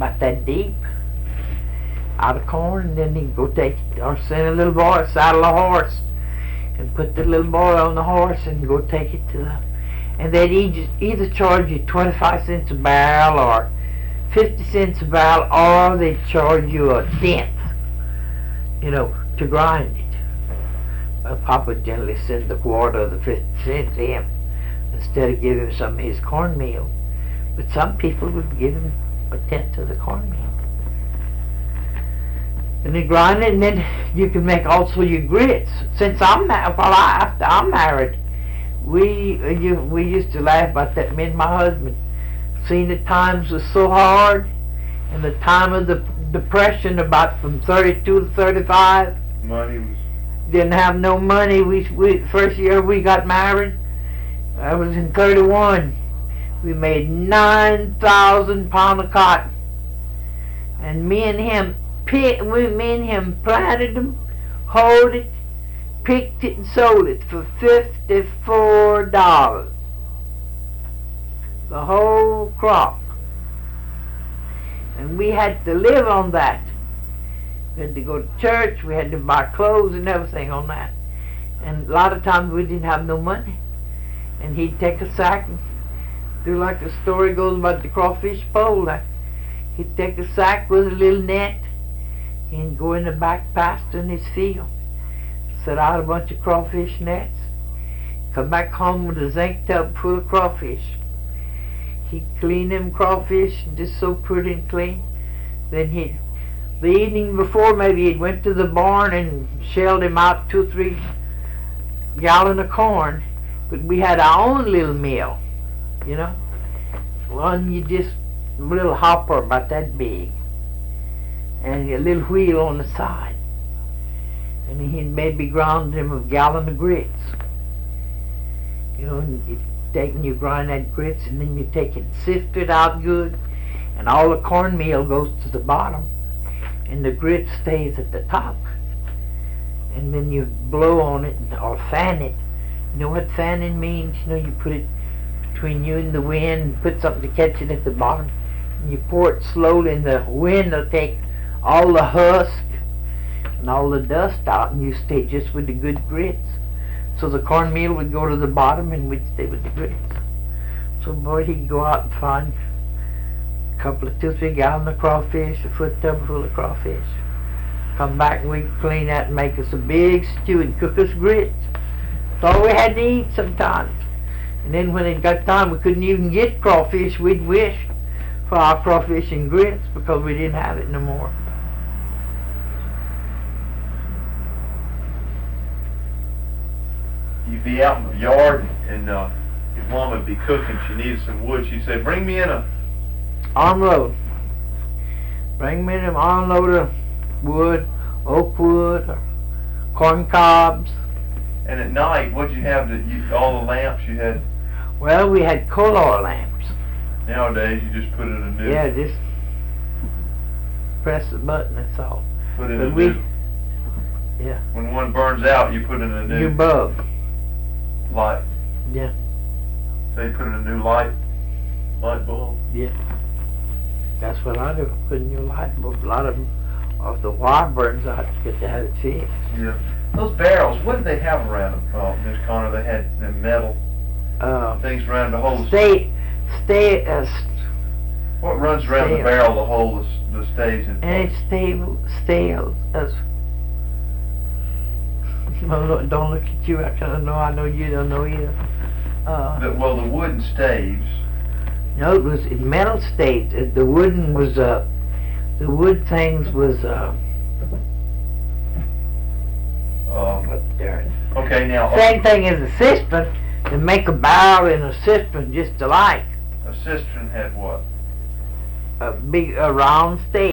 about that deep out of corn, and then he'd go take it, or send a little boy, saddle a horse, and put the little boy on the horse and go take it to the, and they'd either charge you 25 cents a barrel or 50 cents a barrel, or they'd charge you a tenth, to grind it. Papa generally sent the quarter of the 50 cents to him instead of giving him some of his cornmeal. But some people would give him a tenth of the cornmeal. And they grind it, and then you can make also your grits. Since after I'm married, we used to laugh about that. Me and my husband, seeing the times was so hard, and the time of the Depression, about from 32 to 35. Money was... Didn't have no money. We first year we got married, I was in 31. We made 9,000 pounds of cotton, and me and him planted them, hoed it, picked it, and sold it for $54. The whole crop, and we had to live on that. We had to go to church, we had to buy clothes and everything on that. And a lot of times we didn't have no money. And he'd take a sack and do like the story goes about the crawfish pole. He'd take a sack with a little net and go in the back pasture in his field, set out a bunch of crawfish nets, come back home with a zinc tub full of crawfish. He'd clean them crawfish just so pretty and clean. Then the evening before, maybe he'd went to the barn and shelled him out 2 or 3 gallons of corn. But we had our own little mill, one a little hopper about that big, and a little wheel on the side. And he'd maybe ground him a gallon of grits. And you grind that grits, and then you take it and sift it out good, and all the cornmeal goes to the bottom, and the grit stays at the top. And then you blow on it or fan it. You know what fanning means? You put it between you and the wind, and put something to catch it at the bottom, and you pour it slowly, and the wind will take all the husk and all the dust out, and you stay just with the good grits. So the cornmeal would go to the bottom, and we'd stay with the grits. So boy, he'd go out and find a couple of 2 or 3 gallons of crawfish, a foot tub full of crawfish. Come back, and we'd clean that and make us a big stew and cook us grits. That's all we had to eat sometimes. And then when it got time we couldn't even get crawfish, we'd wish for our crawfish and grits because we didn't have it no more. You'd be out in the yard, and your mom would be cooking. She needed some wood. She'd say, "Bring me in a armload. Bring me an armload of wood, oak wood, or corn cobs." And at night, what'd you have all the lamps you had? Well, we had coal oil lamps. Nowadays, you just put in a new... Yeah, just press the button, that's all. Put in a new... Yeah. When one burns out, you put in a new bulb. Light. Yeah. So you put in a new light bulb? Yeah. That's what I do. Put in a new light bulb. A lot of the wire burns out to get to have it fixed. Yeah. Those barrels, what did they have around them, Miss Connor? They had the metal things around to hold what runs around the barrel to hold the staves in place? And it's stale. Don't look at you. I know you don't know either. The wooden staves. No, it was metal staves. The wooden was the wood things was up there. Okay, now same thing as a cistern. They make a barrel and a cistern just alike. A cistern had what? A round stave.